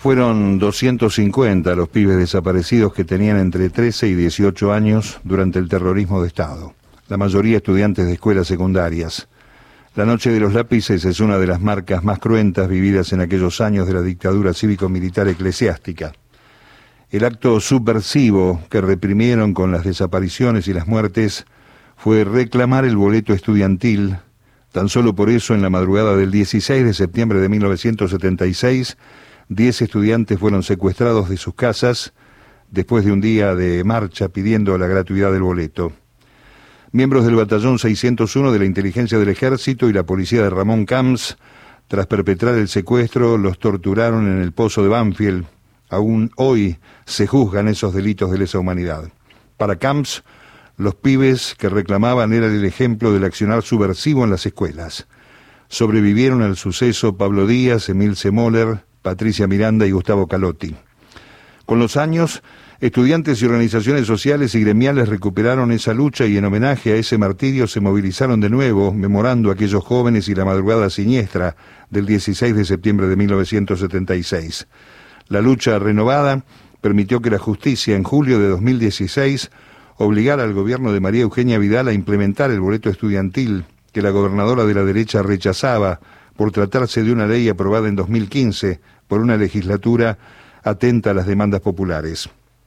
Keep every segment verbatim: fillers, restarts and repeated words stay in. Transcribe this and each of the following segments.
Fueron doscientos cincuenta los pibes desaparecidos que tenían entre trece y dieciocho años durante el terrorismo de Estado, la mayoría estudiantes de escuelas secundarias. La noche de los lápices es una de las marcas más cruentas vividas en aquellos años de la dictadura cívico-militar eclesiástica. El acto subversivo que reprimieron con las desapariciones y las muertes fue reclamar el boleto estudiantil. Tan solo por eso, en la madrugada del dieciséis de septiembre de mil novecientos setenta y seis, diez estudiantes fueron secuestrados de sus casas después de un día de marcha pidiendo la gratuidad del boleto. Miembros del batallón seiscientos uno de la inteligencia del ejército y la policía de Ramón Camps, tras perpetrar el secuestro, los torturaron en el pozo de Banfield. Aún hoy se juzgan esos delitos de lesa humanidad. Para Camps, los pibes que reclamaban eran el ejemplo del accionar subversivo en las escuelas. Sobrevivieron al suceso Pablo Díaz, Emil Semoller, Patricia Miranda y Gustavo Calotti. Con los años, estudiantes y organizaciones sociales y gremiales recuperaron esa lucha y en homenaje a ese martirio se movilizaron de nuevo, memorando a aquellos jóvenes y la madrugada siniestra del dieciséis de septiembre de mil novecientos setenta y seis. La lucha renovada permitió que la justicia en julio de dos mil dieciséis obligara al gobierno de María Eugenia Vidal a implementar el boleto estudiantil que la gobernadora de la derecha rechazaba por tratarse de una ley aprobada en dos mil quince por una legislatura atenta a las demandas populares.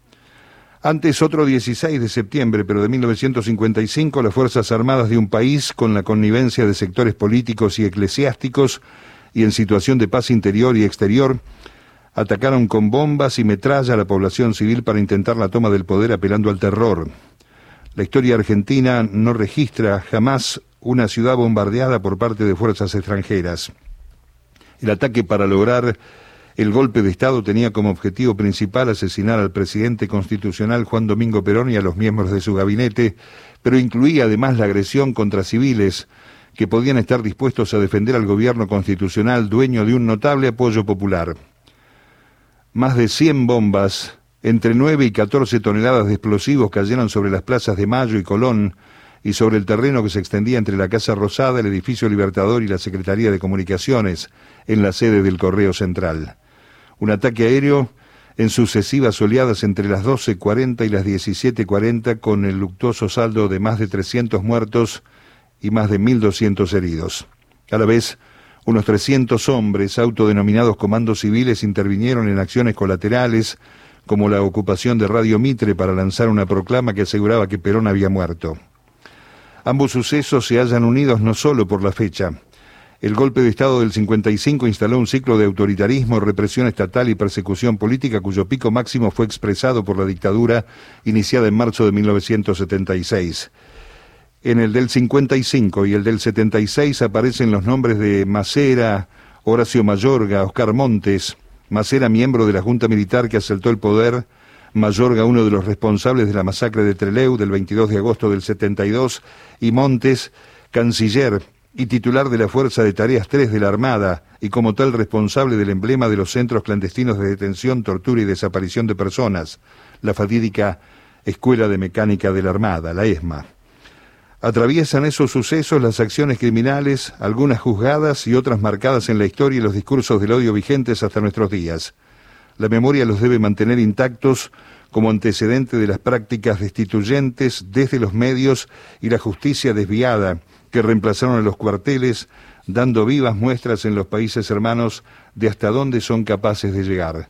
Antes, otro dieciséis de septiembre, pero de mil novecientos cincuenta y cinco, las Fuerzas Armadas de un país, con la connivencia de sectores políticos y eclesiásticos y en situación de paz interior y exterior, atacaron con bombas y metralla a la población civil para intentar la toma del poder apelando al terror. La historia argentina no registra jamás una ciudad bombardeada por parte de fuerzas extranjeras. El ataque para lograr el golpe de Estado tenía como objetivo principal asesinar al presidente constitucional Juan Domingo Perón y a los miembros de su gabinete, pero incluía además la agresión contra civiles que podían estar dispuestos a defender al gobierno constitucional, dueño de un notable apoyo popular. Más de cien bombas, entre nueve y catorce toneladas de explosivos cayeron sobre las plazas de Mayo y Colón y sobre el terreno que se extendía entre la Casa Rosada, el Edificio Libertador y la Secretaría de Comunicaciones, en la sede del Correo Central. Un ataque aéreo en sucesivas oleadas entre las doce cuarenta y las diecisiete cuarenta, con el luctuoso saldo de más de trescientos muertos y más de mil doscientos heridos. A la vez, unos trescientos hombres, autodenominados comandos civiles, intervinieron en acciones colaterales, como la ocupación de Radio Mitre para lanzar una proclama que aseguraba que Perón había muerto. Ambos sucesos se hallan unidos no solo por la fecha. El golpe de Estado del cincuenta y cinco instaló un ciclo de autoritarismo, represión estatal y persecución política cuyo pico máximo fue expresado por la dictadura iniciada en marzo de mil novecientos setenta y seis. En el del cincuenta y cinco y el del setenta y seis aparecen los nombres de Macera, Horacio Mayorga, Oscar Montes. Macera, miembro de la Junta Militar que asaltó el poder; Mayorga, uno de los responsables de la masacre de Trelew del veintidós de agosto del setenta y dos, y Montes, canciller y titular de la Fuerza de Tareas tres de la Armada, y como tal responsable del emblema de los centros clandestinos de detención, tortura y desaparición de personas, la fatídica Escuela de Mecánica de la Armada, la ESMA. Atraviesan esos sucesos las acciones criminales, algunas juzgadas y otras marcadas en la historia y los discursos del odio vigentes hasta nuestros días. La memoria los debe mantener intactos como antecedente de las prácticas destituyentes desde los medios y la justicia desviada que reemplazaron a los cuarteles, dando vivas muestras en los países hermanos de hasta dónde son capaces de llegar.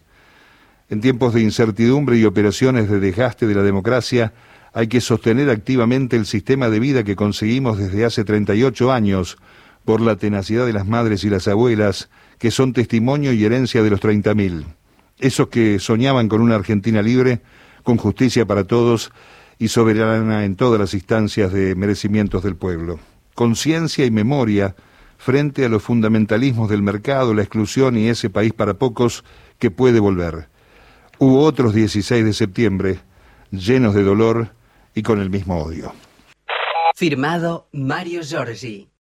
En tiempos de incertidumbre y operaciones de desgaste de la democracia, hay que sostener activamente el sistema de vida que conseguimos desde hace treinta y ocho años por la tenacidad de las madres y las abuelas, que son testimonio y herencia de los treinta mil. Esos que soñaban con una Argentina libre, con justicia para todos y soberana en todas las instancias de merecimientos del pueblo. Conciencia y memoria frente a los fundamentalismos del mercado, la exclusión y ese país para pocos que puede volver. Hubo otros dieciséis de septiembre, llenos de dolor y con el mismo odio. Firmado Mario Giorgi.